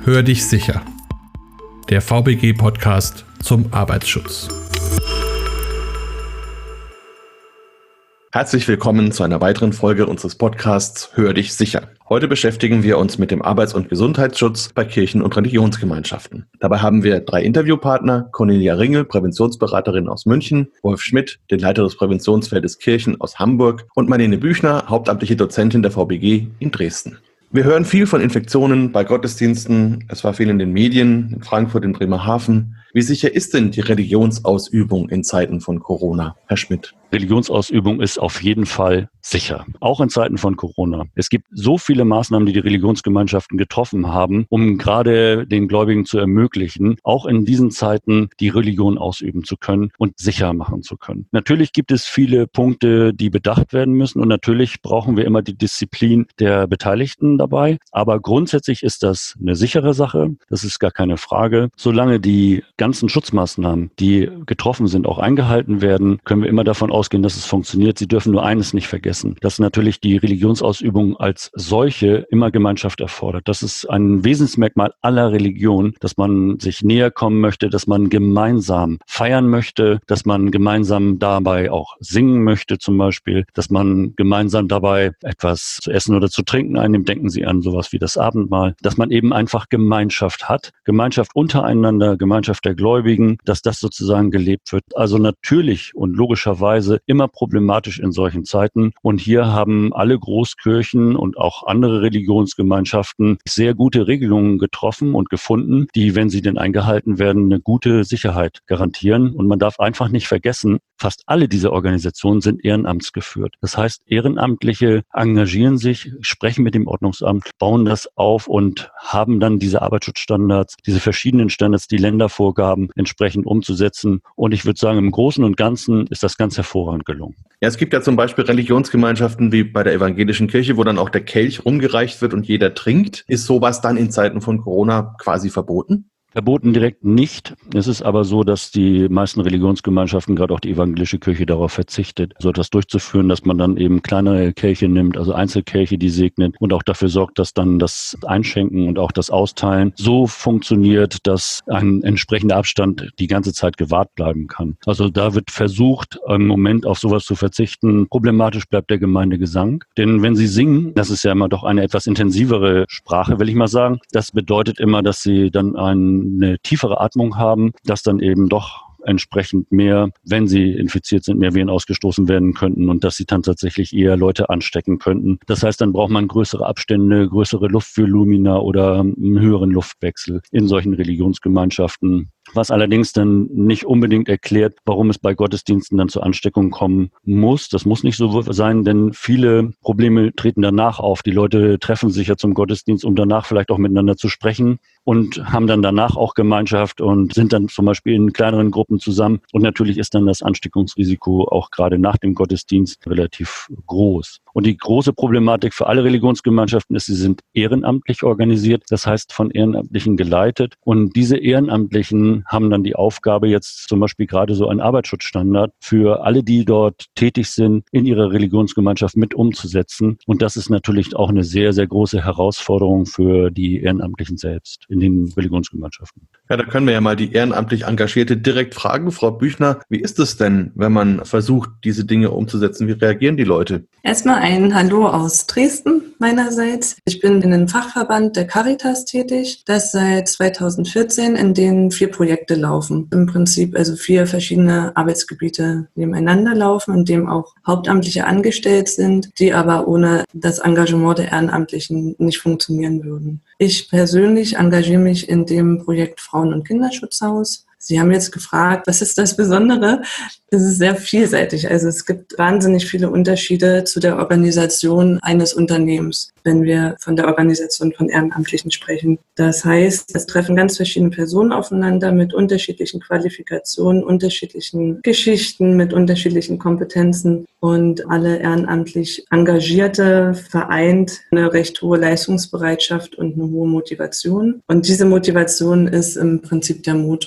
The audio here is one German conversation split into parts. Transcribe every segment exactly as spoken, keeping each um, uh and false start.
Hör dich sicher. Der V B G-Podcast zum Arbeitsschutz. Herzlich willkommen zu einer weiteren Folge unseres Podcasts Hör dich sicher. Heute beschäftigen wir uns mit dem Arbeits- und Gesundheitsschutz bei Kirchen- und Religionsgemeinschaften. Dabei haben wir drei Interviewpartner: Cornelia Ringel, Präventionsberaterin aus München, Wolf Schmidt, den Leiter des Präventionsfeldes Kirchen aus Hamburg und Marlene Büchner, hauptamtliche Dozentin der V B G in Dresden. Wir hören viel von Infektionen bei Gottesdiensten. Es war viel in den Medien, in Frankfurt, in Bremerhaven. Wie sicher ist denn die Religionsausübung in Zeiten von Corona, Herr Schmidt? Religionsausübung ist auf jeden Fall sicher, auch in Zeiten von Corona. Es gibt so viele Maßnahmen, die die Religionsgemeinschaften getroffen haben, um gerade den Gläubigen zu ermöglichen, auch in diesen Zeiten die Religion ausüben zu können und sicher machen zu können. Natürlich gibt es viele Punkte, die bedacht werden müssen, und natürlich brauchen wir immer die Disziplin der Beteiligten dabei. Aber grundsätzlich ist das eine sichere Sache, das ist gar keine Frage. Solange die ganzen Schutzmaßnahmen, die getroffen sind, auch eingehalten werden, können wir immer davon ausgehen, dass es funktioniert. Sie dürfen nur eines nicht vergessen, dass natürlich die Religionsausübung als solche immer Gemeinschaft erfordert. Das ist ein Wesensmerkmal aller Religionen, dass man sich näher kommen möchte, dass man gemeinsam feiern möchte, dass man gemeinsam dabei auch singen möchte zum Beispiel, dass man gemeinsam dabei etwas zu essen oder zu trinken einnimmt. Denken Sie an sowas wie das Abendmahl, dass man eben einfach Gemeinschaft hat, Gemeinschaft untereinander, Gemeinschaft der Gläubigen, dass das sozusagen gelebt wird. Also natürlich und logischerweise immer problematisch in solchen Zeiten. Und hier haben alle Großkirchen und auch andere Religionsgemeinschaften sehr gute Regelungen getroffen und gefunden, die, wenn sie denn eingehalten werden, eine gute Sicherheit garantieren. Und man darf einfach nicht vergessen, fast alle diese Organisationen sind ehrenamtsgeführt. Das heißt, Ehrenamtliche engagieren sich, sprechen mit dem Ordnungsamt, bauen das auf und haben dann diese Arbeitsschutzstandards, diese verschiedenen Standards, die Länder vorgaben, entsprechend umzusetzen. Und ich würde sagen, im Großen und Ganzen ist das ganz hervorragend gelungen. Ja, es gibt ja zum Beispiel Religionsgemeinschaften wie bei der evangelischen Kirche, wo dann auch der Kelch rumgereicht wird und jeder trinkt. Ist sowas dann in Zeiten von Corona quasi verboten? Verboten direkt nicht. Es ist aber so, dass die meisten Religionsgemeinschaften, gerade auch die evangelische Kirche, darauf verzichtet, so etwas durchzuführen, dass man dann eben kleinere Kelche nimmt, also Einzelkelche, die segnet, und auch dafür sorgt, dass dann das Einschenken und auch das Austeilen so funktioniert, dass ein entsprechender Abstand die ganze Zeit gewahrt bleiben kann. Also da wird versucht, im Moment auf sowas zu verzichten. Problematisch bleibt der Gemeindegesang. Denn wenn Sie singen, das ist ja immer doch eine etwas intensivere Sprache, will ich mal sagen. Das bedeutet immer, dass Sie dann ein eine tiefere Atmung haben, dass dann eben doch entsprechend mehr, wenn sie infiziert sind, mehr Viren ausgestoßen werden könnten und dass sie dann tatsächlich eher Leute anstecken könnten. Das heißt, dann braucht man größere Abstände, größere Luftvolumina oder einen höheren Luftwechsel in solchen Religionsgemeinschaften. Was allerdings dann nicht unbedingt erklärt, warum es bei Gottesdiensten dann zur Ansteckung kommen muss. Das muss nicht so sein, denn viele Probleme treten danach auf. Die Leute treffen sich ja zum Gottesdienst, um danach vielleicht auch miteinander zu sprechen und haben dann danach auch Gemeinschaft und sind dann zum Beispiel in kleineren Gruppen zusammen. Und natürlich ist dann das Ansteckungsrisiko auch gerade nach dem Gottesdienst relativ groß. Und die große Problematik für alle Religionsgemeinschaften ist, sie sind ehrenamtlich organisiert, das heißt von Ehrenamtlichen geleitet. Und diese Ehrenamtlichen haben dann die Aufgabe, jetzt zum Beispiel gerade so einen Arbeitsschutzstandard für alle, die dort tätig sind, in ihrer Religionsgemeinschaft mit umzusetzen. Und das ist natürlich auch eine sehr, sehr große Herausforderung für die Ehrenamtlichen selbst in den Religionsgemeinschaften. Ja, da können wir ja mal die ehrenamtlich Engagierte direkt fragen. Frau Büchner, wie ist es denn, wenn man versucht, diese Dinge umzusetzen? Wie reagieren die Leute? Erstmal ein Hallo aus Dresden meinerseits. Ich bin in einem Fachverband der Caritas tätig, das seit zweitausendvierzehn, in dem vier Projekte laufen. Im Prinzip also vier verschiedene Arbeitsgebiete nebeneinander laufen, in dem auch Hauptamtliche angestellt sind, die aber ohne das Engagement der Ehrenamtlichen nicht funktionieren würden. Ich persönlich engagiere mich in dem Projekt Frauen- und Kinderschutzhaus. Sie haben jetzt gefragt, was ist das Besondere? Es ist sehr vielseitig. Also es gibt wahnsinnig viele Unterschiede zu der Organisation eines Unternehmens, wenn wir von der Organisation von Ehrenamtlichen sprechen. Das heißt, es treffen ganz verschiedene Personen aufeinander mit unterschiedlichen Qualifikationen, unterschiedlichen Geschichten, mit unterschiedlichen Kompetenzen, und alle ehrenamtlich Engagierte vereint eine recht hohe Leistungsbereitschaft und eine hohe Motivation. Und diese Motivation ist im Prinzip der Motor. Wie Herr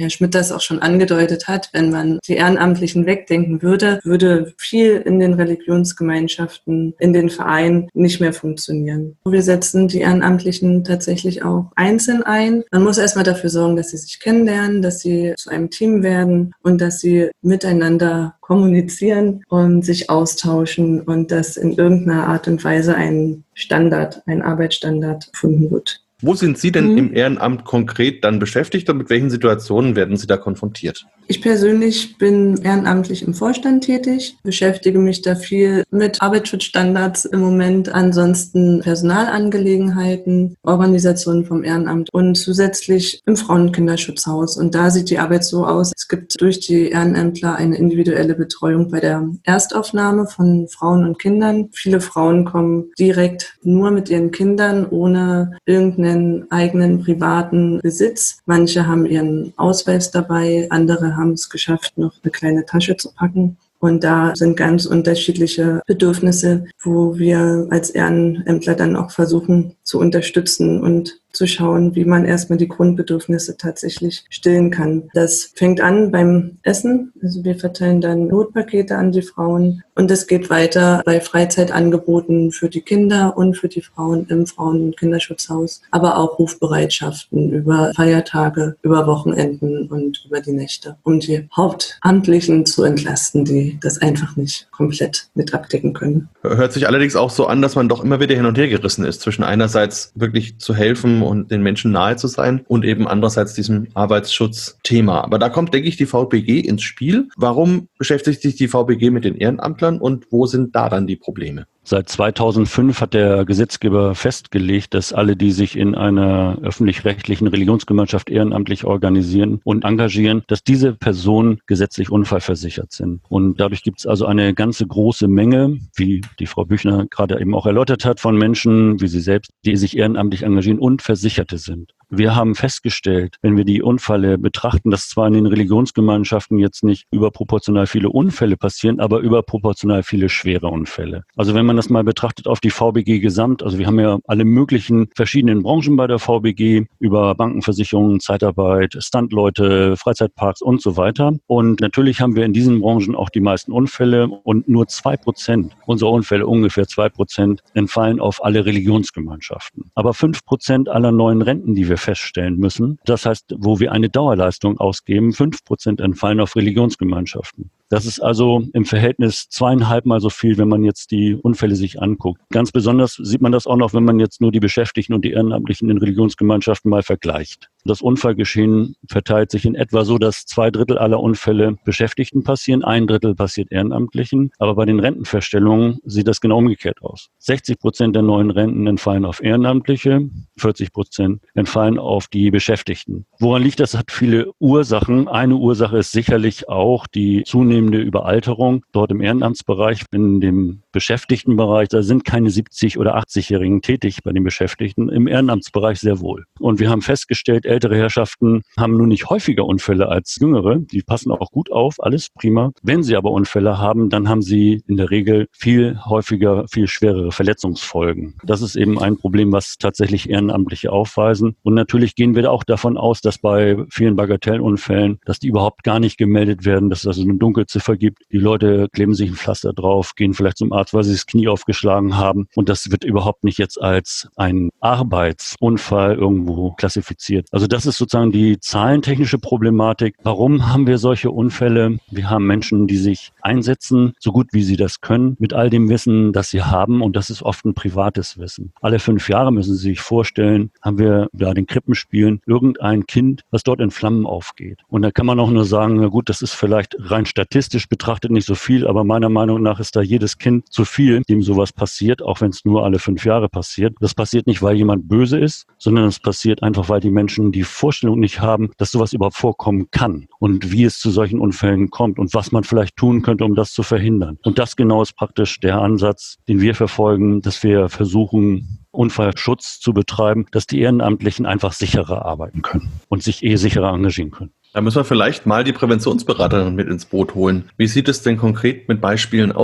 Herr Schmidt das auch schon angedeutet hat, wenn man die Ehrenamtlichen wegdenken würde, würde viel in den Religionsgemeinschaften, in den Vereinen nicht mehr funktionieren. Wir setzen die Ehrenamtlichen tatsächlich auch einzeln ein. Man muss erstmal dafür sorgen, dass sie sich kennenlernen, dass sie zu einem Team werden und dass sie miteinander kommunizieren und sich austauschen und dass in irgendeiner Art und Weise ein Standard, ein Arbeitsstandard gefunden wird. Wo sind Sie denn Mhm. im Ehrenamt konkret dann beschäftigt und mit welchen Situationen werden Sie da konfrontiert? Ich persönlich bin ehrenamtlich im Vorstand tätig, beschäftige mich da viel mit Arbeitsschutzstandards im Moment, ansonsten Personalangelegenheiten, Organisationen vom Ehrenamt und zusätzlich im Frauen- und Kinderschutzhaus. Und da sieht die Arbeit so aus, es gibt durch die Ehrenämtler eine individuelle Betreuung bei der Erstaufnahme von Frauen und Kindern. Viele Frauen kommen direkt nur mit ihren Kindern, ohne irgendeinen eigenen privaten Besitz. Manche haben ihren Ausweis dabei, andere haben es geschafft, noch eine kleine Tasche zu packen. Und da sind ganz unterschiedliche Bedürfnisse, wo wir als Ehrenämtler dann auch versuchen zu unterstützen und zu schauen, wie man erstmal die Grundbedürfnisse tatsächlich stillen kann. Das fängt an beim Essen. Also wir verteilen dann Notpakete an die Frauen und es geht weiter bei Freizeitangeboten für die Kinder und für die Frauen im Frauen- und Kinderschutzhaus, aber auch Rufbereitschaften über Feiertage, über Wochenenden und über die Nächte, um die Hauptamtlichen zu entlasten, die das einfach nicht komplett mit abdecken können. Hört sich allerdings auch so an, dass man doch immer wieder hin und her gerissen ist, zwischen einerseits wirklich zu helfen und den Menschen nahe zu sein und eben andererseits diesem Arbeitsschutzthema. Aber da kommt, denke ich, die V B G ins Spiel. Warum beschäftigt sich die V B G mit den Ehrenamtlern und wo sind da dann die Probleme? Seit zweitausendfünf hat der Gesetzgeber festgelegt, dass alle, die sich in einer öffentlich-rechtlichen Religionsgemeinschaft ehrenamtlich organisieren und engagieren, dass diese Personen gesetzlich unfallversichert sind. Und dadurch gibt es also eine ganze große Menge, wie die Frau Büchner gerade eben auch erläutert hat, von Menschen, wie sie selbst, die sich ehrenamtlich engagieren und Versicherte sind. Wir haben festgestellt, wenn wir die Unfälle betrachten, dass zwar in den Religionsgemeinschaften jetzt nicht überproportional viele Unfälle passieren, aber überproportional viele schwere Unfälle. Also wenn man das mal betrachtet auf die V B G gesamt, also wir haben ja alle möglichen verschiedenen Branchen bei der V B G, über Bankenversicherungen, Zeitarbeit, Standleute, Freizeitparks und so weiter. Und natürlich haben wir in diesen Branchen auch die meisten Unfälle und nur zwei Prozent unserer Unfälle, ungefähr zwei Prozent, entfallen auf alle Religionsgemeinschaften. Aber fünf Prozent aller neuen Renten, die wir feststellen müssen, das heißt, wo wir eine Dauerleistung ausgeben, fünf Prozent entfallen auf Religionsgemeinschaften. Das ist also im Verhältnis zweieinhalb Mal so viel, wenn man jetzt die Unfälle sich anguckt. Ganz besonders sieht man das auch noch, wenn man jetzt nur die Beschäftigten und die Ehrenamtlichen in Religionsgemeinschaften mal vergleicht. Das Unfallgeschehen verteilt sich in etwa so, dass zwei Drittel aller Unfälle Beschäftigten passieren, ein Drittel passiert Ehrenamtlichen. Aber bei den Rentenfeststellungen sieht das genau umgekehrt aus. sechzig Prozent der neuen Renten entfallen auf Ehrenamtliche, vierzig Prozent entfallen auf die Beschäftigten. Woran liegt das? Das hat viele Ursachen. Eine Ursache ist sicherlich auch die zunehmende Überalterung dort im Ehrenamtsbereich. In dem Beschäftigtenbereich, da sind keine siebzig- oder achtzigjährigen tätig bei den Beschäftigten, im Ehrenamtsbereich sehr wohl. Und wir haben festgestellt, ältere Herrschaften haben nun nicht häufiger Unfälle als jüngere. Die passen auch gut auf, alles prima. Wenn sie aber Unfälle haben, dann haben sie in der Regel viel häufiger, viel schwerere Verletzungsfolgen. Das ist eben ein Problem, was tatsächlich Ehrenamtliche aufweisen. Und natürlich gehen wir auch davon aus, dass bei vielen Bagatellunfällen, dass die überhaupt gar nicht gemeldet werden, dass es also eine Dunkelziffer gibt. Die Leute kleben sich ein Pflaster drauf, gehen vielleicht zum Arzt, weil sie das Knie aufgeschlagen haben. Und das wird überhaupt nicht jetzt als ein Arbeitsunfall irgendwo klassifiziert. Also das ist sozusagen die zahlentechnische Problematik. Warum haben wir solche Unfälle? Wir haben Menschen, die sich einsetzen, so gut wie sie das können, mit all dem Wissen, das sie haben. Und das ist oft ein privates Wissen. Alle fünf Jahre müssen Sie sich vorstellen, haben wir da den Krippenspielen irgendein Kind, was dort in Flammen aufgeht. Und da kann man auch nur sagen, na gut, das ist vielleicht rein statistisch betrachtet nicht so viel, aber meiner Meinung nach ist da jedes Kind zu viel, dem sowas passiert, auch wenn es nur alle fünf Jahre passiert. Das passiert nicht, weil jemand böse ist, sondern es passiert einfach, weil die Menschen die Vorstellung nicht haben, dass sowas überhaupt vorkommen kann und wie es zu solchen Unfällen kommt und was man vielleicht tun könnte, um das zu verhindern. Und das genau ist praktisch der Ansatz, den wir verfolgen, dass wir versuchen, Unfallschutz zu betreiben, dass die Ehrenamtlichen einfach sicherer arbeiten können und sich eh sicherer engagieren können. Da müssen wir vielleicht mal die Präventionsberaterin mit ins Boot holen. Wie sieht es denn konkret mit Beispielen aus?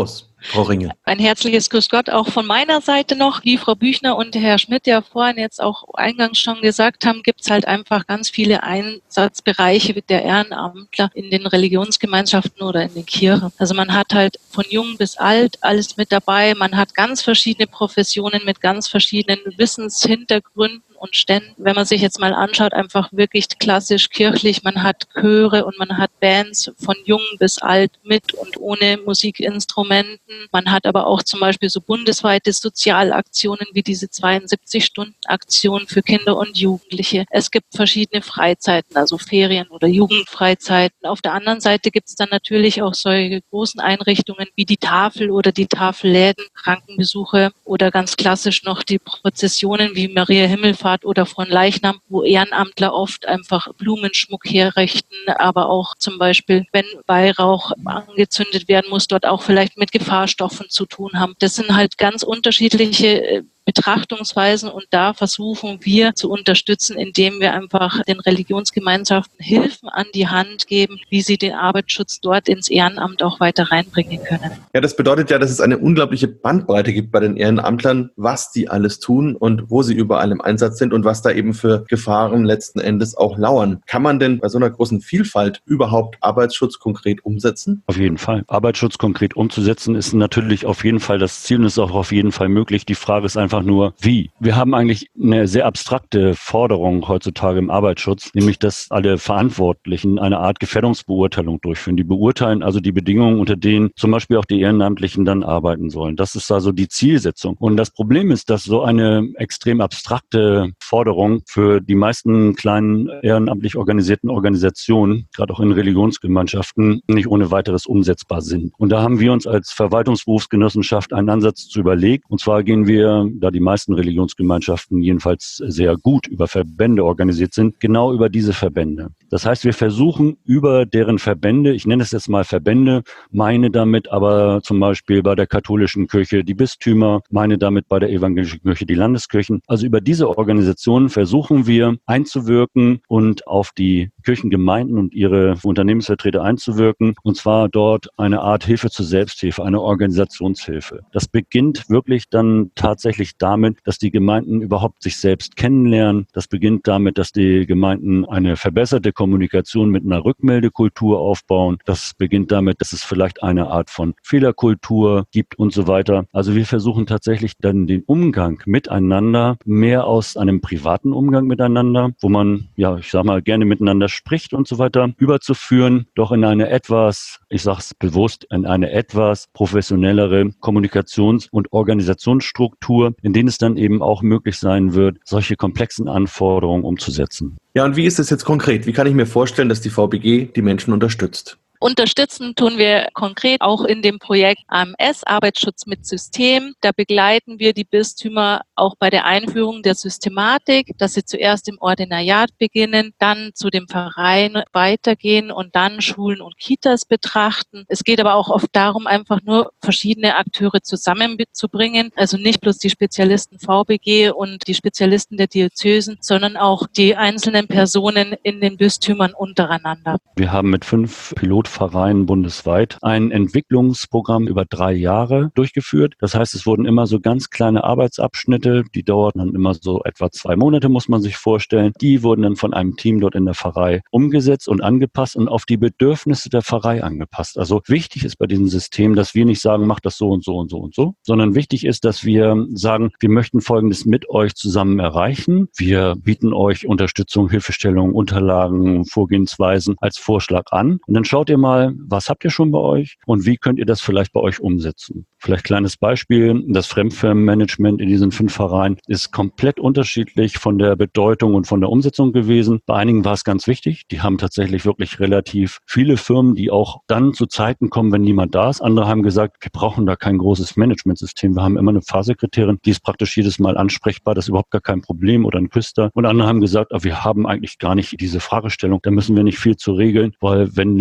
Frau Ringel. Ein herzliches Grüß Gott auch von meiner Seite noch. Wie Frau Büchner und Herr Schmidt ja vorhin jetzt auch eingangs schon gesagt haben, gibt es halt einfach ganz viele Einsatzbereiche der Ehrenamtler in den Religionsgemeinschaften oder in den Kirchen. Also man hat halt von jung bis alt alles mit dabei. Man hat ganz verschiedene Professionen mit ganz verschiedenen Wissenshintergründen und Ständen. Wenn man sich jetzt mal anschaut, einfach wirklich klassisch kirchlich, man hat Chöre und man hat Bands von jung bis alt mit und ohne Musikinstrumenten. Man hat aber auch zum Beispiel so bundesweite Sozialaktionen wie diese zweiundsiebzig-Stunden-Aktion für Kinder und Jugendliche. Es gibt verschiedene Freizeiten, also Ferien- oder Jugendfreizeiten. Auf der anderen Seite gibt es dann natürlich auch solche großen Einrichtungen wie die Tafel oder die Tafelläden, Krankenbesuche oder ganz klassisch noch die Prozessionen wie Maria Himmelfahrt oder von Leichnam, wo Ehrenamtler oft einfach Blumenschmuck herrichten, aber auch zum Beispiel, wenn Weihrauch angezündet werden muss, dort auch vielleicht mit Gefahrstoffen zu tun haben. Das sind halt ganz unterschiedliche Betrachtungsweisen und da versuchen wir zu unterstützen, indem wir einfach den Religionsgemeinschaften Hilfen an die Hand geben, wie sie den Arbeitsschutz dort ins Ehrenamt auch weiter reinbringen können. Ja, das bedeutet ja, dass es eine unglaubliche Bandbreite gibt bei den Ehrenamtlern, was die alles tun und wo sie überall im Einsatz sind und was da eben für Gefahren letzten Endes auch lauern. Kann man denn bei so einer großen Vielfalt überhaupt Arbeitsschutz konkret umsetzen? Auf jeden Fall. Arbeitsschutz konkret umzusetzen ist natürlich auf jeden Fall das Ziel und ist auch auf jeden Fall möglich. Die Frage ist einfach nur, wie? Wir haben eigentlich eine sehr abstrakte Forderung heutzutage im Arbeitsschutz, nämlich, dass alle Verantwortlichen eine Art Gefährdungsbeurteilung durchführen. Die beurteilen also die Bedingungen, unter denen zum Beispiel auch die Ehrenamtlichen dann arbeiten sollen. Das ist also die Zielsetzung. Und das Problem ist, dass so eine extrem abstrakte Forderung für die meisten kleinen ehrenamtlich organisierten Organisationen, gerade auch in Religionsgemeinschaften, nicht ohne weiteres umsetzbar sind. Und da haben wir uns als Verwaltungsberufsgenossenschaft einen Ansatz zu überlegt. Und zwar gehen wir, da die meisten Religionsgemeinschaften jedenfalls sehr gut über Verbände organisiert sind, genau über diese Verbände. Das heißt, wir versuchen über deren Verbände, ich nenne es jetzt mal Verbände, meine damit aber zum Beispiel bei der katholischen Kirche die Bistümer, meine damit bei der evangelischen Kirche die Landeskirchen. Also über diese Organisationen versuchen wir einzuwirken und auf die Kirchengemeinden und ihre Unternehmensvertreter einzuwirken. Und zwar dort eine Art Hilfe zur Selbsthilfe, eine Organisationshilfe. Das beginnt wirklich dann tatsächlich damit, dass die Gemeinden überhaupt sich selbst kennenlernen. Das beginnt damit, dass die Gemeinden eine verbesserte Kommunikation mit einer Rückmeldekultur aufbauen. Das beginnt damit, dass es vielleicht eine Art von Fehlerkultur gibt und so weiter. Also wir versuchen tatsächlich dann den Umgang miteinander mehr aus einem privaten Umgang miteinander, wo man, ja, ich sag mal, gerne miteinander spricht und so weiter, überzuführen, doch in eine etwas, ich sag's bewusst, in eine etwas professionellere Kommunikations- und Organisationsstruktur, in denen es dann eben auch möglich sein wird, solche komplexen Anforderungen umzusetzen. Ja, und wie ist es jetzt konkret? Wie kann ich mir vorstellen, dass die V B G die Menschen unterstützt? Unterstützen tun wir konkret auch in dem Projekt A M S, Arbeitsschutz mit System. Da begleiten wir die Bistümer auch bei der Einführung der Systematik, dass sie zuerst im Ordinariat beginnen, dann zu dem Verein weitergehen und dann Schulen und Kitas betrachten. Es geht aber auch oft darum, einfach nur verschiedene Akteure zusammenzubringen, also nicht bloß die Spezialisten V B G und die Spezialisten der Diözesen, sondern auch die einzelnen Personen in den Bistümern untereinander. Wir haben mit fünf Pilotvereinen bundesweit ein Entwicklungsprogramm über drei Jahre durchgeführt. Das heißt, es wurden immer so ganz kleine Arbeitsabschnitte, die dauerten dann immer so etwa zwei Monate, muss man sich vorstellen. Die wurden dann von einem Team dort in der Pfarrei umgesetzt und angepasst und auf die Bedürfnisse der Pfarrei angepasst. Also wichtig ist bei diesem System, dass wir nicht sagen, macht das so und so und so und so, sondern wichtig ist, dass wir sagen, wir möchten Folgendes mit euch zusammen erreichen. Wir bieten euch Unterstützung, Hilfestellung, Unterlagen, Vorgehensweisen als Vorschlag an. Und dann schaut ihr mal, was habt ihr schon bei euch und wie könnt ihr das vielleicht bei euch umsetzen. Vielleicht kleines Beispiel, das Fremdfirmenmanagement in diesen fünf Vereinen ist komplett unterschiedlich von der Bedeutung und von der Umsetzung gewesen. Bei einigen war es ganz wichtig, die haben tatsächlich wirklich relativ viele Firmen, die auch dann zu Zeiten kommen, wenn niemand da ist. Andere haben gesagt, wir brauchen da kein großes Managementsystem, wir haben immer eine Pfarrsekretärin, die ist praktisch jedes Mal ansprechbar, das ist überhaupt gar kein Problem oder ein Küster. Und andere haben gesagt, wir haben eigentlich gar nicht diese Fragestellung, da müssen wir nicht viel zu regeln, weil wenn die sich dann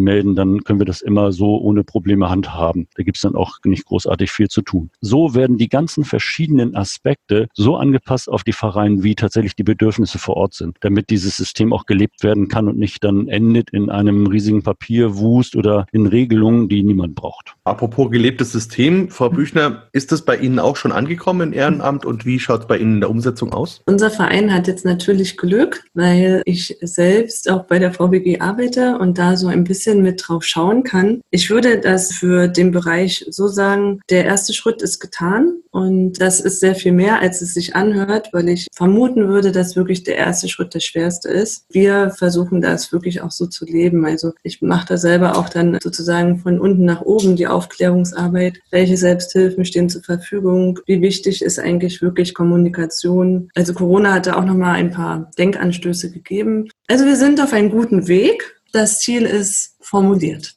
anmelden, dann können wir das immer so ohne Probleme handhaben. Da gibt es dann auch nicht großartig viel zu tun. So werden die ganzen verschiedenen Aspekte so angepasst auf die Pfarreien, wie tatsächlich die Bedürfnisse vor Ort sind, damit dieses System auch gelebt werden kann und nicht dann endet in einem riesigen Papierwust oder in Regelungen, die niemand braucht. Apropos gelebtes System, Frau Büchner, ist das bei Ihnen auch schon angekommen im Ehrenamt und wie schaut es bei Ihnen in der Umsetzung aus? Unser Verein hat jetzt natürlich Glück, weil ich selbst auch bei der V B G arbeite und da so ein bisschen mit drauf schauen kann. Ich würde das für den Bereich so sagen, der erste Schritt ist getan und das ist sehr viel mehr, als es sich anhört, weil ich vermuten würde, dass wirklich der erste Schritt der schwerste ist. Wir versuchen das wirklich auch so zu leben. Also ich mache da selber auch dann sozusagen von unten nach oben die Aufklärungsarbeit. Welche Selbsthilfen stehen zur Verfügung? Wie wichtig ist eigentlich wirklich Kommunikation? Also Corona hat da auch nochmal ein paar Denkanstöße gegeben. Also wir sind auf einem guten Weg. Das Ziel ist formuliert.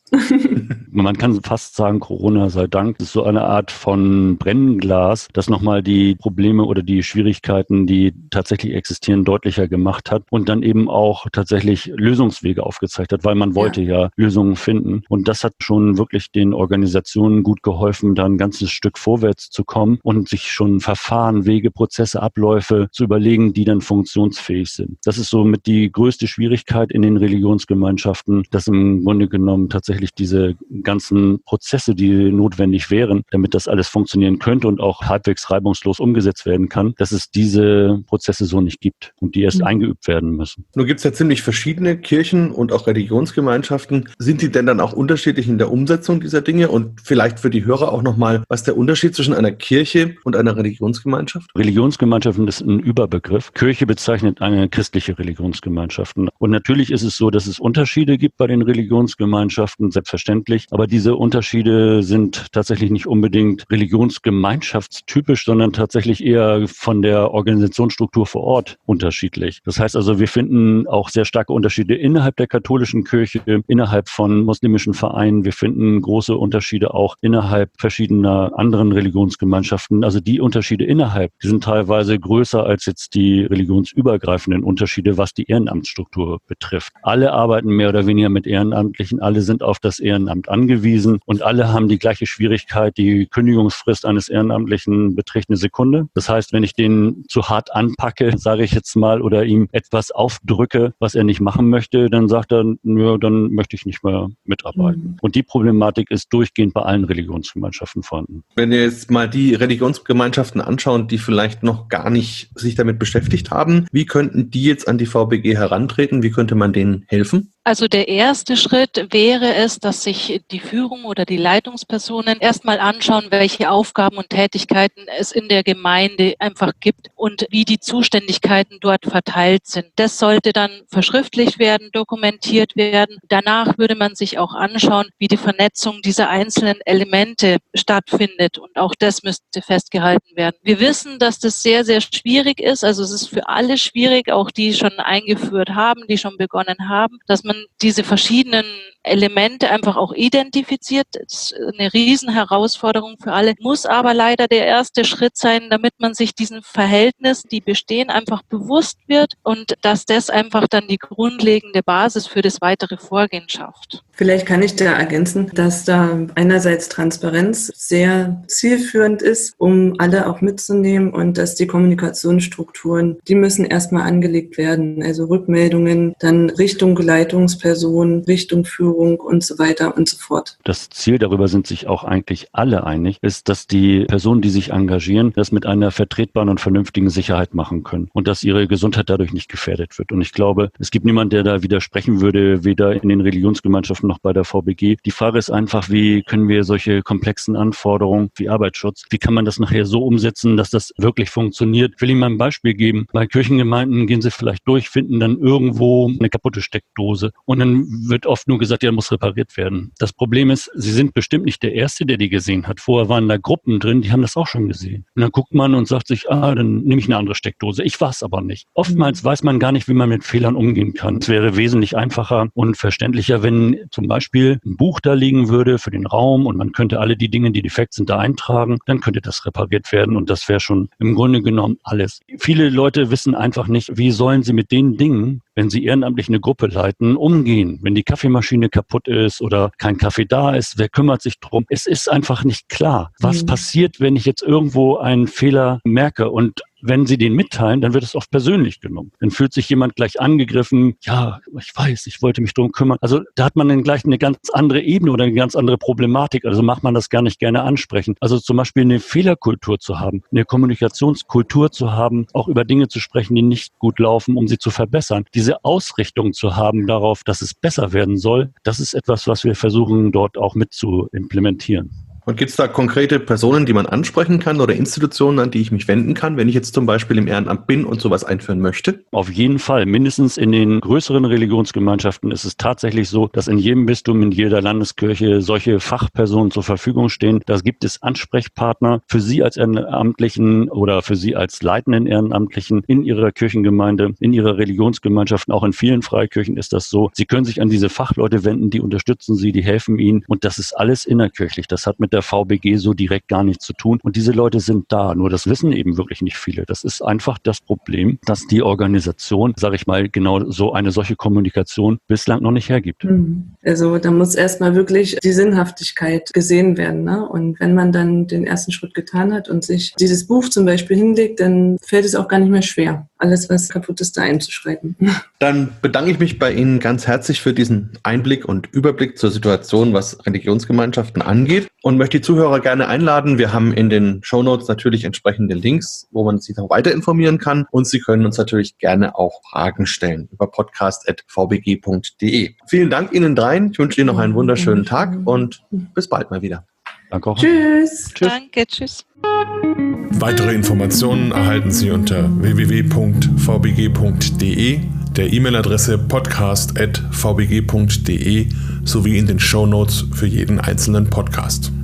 Man kann fast sagen, Corona sei Dank, das ist so eine Art von Brennglas, das nochmal die Probleme oder die Schwierigkeiten, die tatsächlich existieren, deutlicher gemacht hat und dann eben auch tatsächlich Lösungswege aufgezeigt hat, weil man wollte ja, ja Lösungen finden. Und das hat schon wirklich den Organisationen gut geholfen, da ein ganzes Stück vorwärts zu kommen und sich schon Verfahren, Wege, Prozesse, Abläufe zu überlegen, die dann funktionsfähig sind. Das ist somit die größte Schwierigkeit in den Religionsgemeinschaften, dass im Grunde genommen tatsächlich diese ganzen Prozesse, die notwendig wären, damit das alles funktionieren könnte und auch halbwegs reibungslos umgesetzt werden kann, dass es diese Prozesse so nicht gibt und die erst mhm. eingeübt werden müssen. Nun gibt es ja ziemlich verschiedene Kirchen und auch Religionsgemeinschaften. Sind die denn dann auch unterschiedlich in der Umsetzung dieser Dinge? Und vielleicht für die Hörer auch nochmal, was ist der Unterschied zwischen einer Kirche und einer Religionsgemeinschaft? Religionsgemeinschaften ist ein Überbegriff. Kirche bezeichnet eine christliche Religionsgemeinschaft. Und natürlich ist es so, dass es Unterschiede gibt bei den Religionsgemeinschaften, selbstverständlich. Aber diese Unterschiede sind tatsächlich nicht unbedingt religionsgemeinschaftstypisch, sondern tatsächlich eher von der Organisationsstruktur vor Ort unterschiedlich. Das heißt also, wir finden auch sehr starke Unterschiede innerhalb der katholischen Kirche, innerhalb von muslimischen Vereinen. Wir finden große Unterschiede auch innerhalb verschiedener anderen Religionsgemeinschaften. Also die Unterschiede innerhalb, die sind teilweise größer als jetzt die religionsübergreifenden Unterschiede, was die Ehrenamtsstruktur betrifft. Alle arbeiten mehr oder weniger mit Ehrenamtlichen, alle sind auf das Ehrenamt angewiesen und alle haben die gleiche Schwierigkeit. Die Kündigungsfrist eines Ehrenamtlichen beträgt eine Sekunde. Das heißt, wenn ich den zu hart anpacke, sage ich jetzt mal, oder ihm etwas aufdrücke, was er nicht machen möchte, dann sagt er, nö, dann möchte ich nicht mehr mitarbeiten. Mhm. Und die Problematik ist durchgehend bei allen Religionsgemeinschaften vorhanden. Wenn wir jetzt mal die Religionsgemeinschaften anschauen, die vielleicht noch gar nicht sich damit beschäftigt haben, wie könnten die jetzt an die V B G herantreten? Wie könnte man denen helfen? Also der erste Schritt wäre es, dass sich die Führung oder die Leitungspersonen erstmal anschauen, welche Aufgaben und Tätigkeiten es in der Gemeinde einfach gibt und wie die Zuständigkeiten dort verteilt sind. Das sollte dann verschriftlicht werden, dokumentiert werden. Danach würde man sich auch anschauen, wie die Vernetzung dieser einzelnen Elemente stattfindet und auch das müsste festgehalten werden. Wir wissen, dass das sehr, sehr schwierig ist. Also es ist für alle schwierig, auch die schon eingeführt haben, die schon begonnen haben, dass man diese verschiedenen Elemente einfach auch identifiziert. Das ist eine Riesenherausforderung für alle, muss aber leider der erste Schritt sein, damit man sich diesen Verhältnissen, die bestehen, einfach bewusst wird und dass das einfach dann die grundlegende Basis für das weitere Vorgehen schafft. Vielleicht kann ich da ergänzen, dass da einerseits Transparenz sehr zielführend ist, um alle auch mitzunehmen und dass die Kommunikationsstrukturen, die müssen erstmal angelegt werden. Also Rückmeldungen, dann Richtung Leitungsperson, Richtung Führung und so weiter und so fort. Das Ziel, darüber sind sich auch eigentlich alle einig, ist, dass die Personen, die sich engagieren, das mit einer vertretbaren und vernünftigen Sicherheit machen können und dass ihre Gesundheit dadurch nicht gefährdet wird. Und ich glaube, es gibt niemanden, der da widersprechen würde, weder in den Religionsgemeinschaften noch bei der V B G. Die Frage ist einfach, wie können wir solche komplexen Anforderungen wie Arbeitsschutz, wie kann man das nachher so umsetzen, dass das wirklich funktioniert? Ich will Ihnen mal ein Beispiel geben. Bei Kirchengemeinden gehen Sie vielleicht durch, finden dann irgendwo eine kaputte Steckdose und dann wird oft nur gesagt, ja, muss repariert werden. Das Problem ist, Sie sind bestimmt nicht der Erste, der die gesehen hat. Vorher waren da Gruppen drin, die haben das auch schon gesehen. Und dann guckt man und sagt sich, ah, dann nehme ich eine andere Steckdose. Ich war es aber nicht. Oftmals weiß man gar nicht, wie man mit Fehlern umgehen kann. Es wäre wesentlich einfacher und verständlicher, wenn zum Beispiel ein Buch da liegen würde für den Raum und man könnte alle die Dinge, die defekt sind, da eintragen. Dann könnte das repariert werden und das wäre schon im Grunde genommen alles. Viele Leute wissen einfach nicht, wie sollen sie mit den Dingen, wenn Sie ehrenamtlich eine Gruppe leiten, umgehen? Wenn die Kaffeemaschine kaputt ist oder kein Kaffee da ist, wer kümmert sich drum? Es ist einfach nicht klar, was mhm. passiert, wenn ich jetzt irgendwo einen Fehler merke und wenn Sie den mitteilen, dann wird es oft persönlich genommen. Dann fühlt sich jemand gleich angegriffen. Ja, ich weiß, ich wollte mich drum kümmern. Also da hat man dann gleich eine ganz andere Ebene oder eine ganz andere Problematik. Also macht man das gar nicht gerne ansprechen. Also zum Beispiel eine Fehlerkultur zu haben, eine Kommunikationskultur zu haben, auch über Dinge zu sprechen, die nicht gut laufen, um sie zu verbessern. Diese Ausrichtung zu haben darauf, dass es besser werden soll, das ist etwas, was wir versuchen, dort auch mit zu implementieren. Und gibt es da konkrete Personen, die man ansprechen kann oder Institutionen, an die ich mich wenden kann, wenn ich jetzt zum Beispiel im Ehrenamt bin und sowas einführen möchte? Auf jeden Fall. Mindestens in den größeren Religionsgemeinschaften ist es tatsächlich so, dass in jedem Bistum, in jeder Landeskirche solche Fachpersonen zur Verfügung stehen. Da gibt es Ansprechpartner für Sie als Ehrenamtlichen oder für Sie als leitenden Ehrenamtlichen in Ihrer Kirchengemeinde, in Ihrer Religionsgemeinschaften. Auch in vielen Freikirchen ist das so. Sie können sich an diese Fachleute wenden, die unterstützen Sie, die helfen Ihnen. Und das ist alles innerkirchlich. Das hat mit der V B G so direkt gar nichts zu tun. Und diese Leute sind da. Nur das wissen eben wirklich nicht viele. Das ist einfach das Problem, dass die Organisation, sage ich mal, genau so eine solche Kommunikation bislang noch nicht hergibt. Also da muss erstmal wirklich die Sinnhaftigkeit gesehen werden. Ne? Und wenn man dann den ersten Schritt getan hat und sich dieses Buch zum Beispiel hinlegt, dann fällt es auch gar nicht mehr schwer, alles, was kaputt ist, da einzuschreiten. Dann bedanke ich mich bei Ihnen ganz herzlich für diesen Einblick und Überblick zur Situation, was Religionsgemeinschaften angeht, und möchte die Zuhörer gerne einladen. Wir haben in den Shownotes natürlich entsprechende Links, wo man sich noch weiter informieren kann, und Sie können uns natürlich gerne auch Fragen stellen über podcast at v b g punkt d e. Vielen Dank Ihnen dreien. Ich wünsche Ihnen noch einen wunderschönen Tag und bis bald mal wieder. Danke auch. Tschüss. Tschüss. Danke, tschüss. Weitere Informationen erhalten Sie unter w w w punkt v b g punkt d e, der E-Mail-Adresse podcast at v b g punkt d e sowie in den Shownotes für jeden einzelnen Podcast.